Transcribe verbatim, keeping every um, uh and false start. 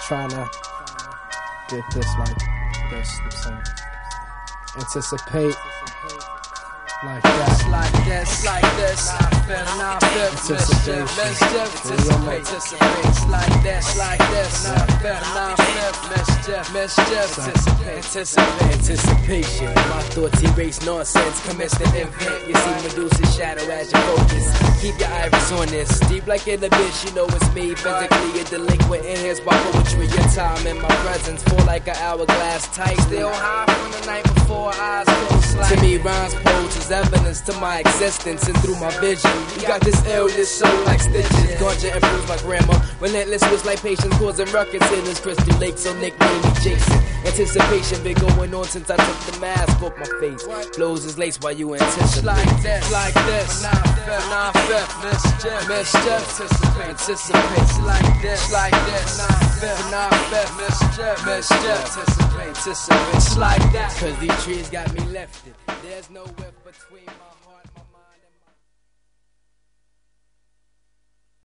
trying to get this like this, I'm saying. Anticipate like that. Like this, like this. Nah, Anticipation. Anticipate, anticipate. Like this, like this. Nah, mischief, mischief. Anticipate, anticipate, anticipation. My thoughts erase nonsense. Commence to invent. You see Medusa's shadow as you focus. Keep your iris on this. Deep like in the bitch, you know it's me. Physically a delinquent in his by poetry. Your time in my presence fall like an hourglass tight. Still high from the night before, eyes closed. Like to me, rhymes pose as evidence to my existence and through my vision. You got this illness, so like stitches. Ganja improves my grammar. Relentless was like patience, causing ruckus in this crystal lake. So nickname me Jason. Anticipation been going on since I took the mask off my face. Flows is laced while you anticipate. Like this, like this. Nah, fifth, mischief, mischief. Anticipate, anticipate. Like this, like this. Nah, fifth, mischief, mischief. Anticipate, anticipate. Like that. Cause these trees got me lifted. There's no whip between my heart.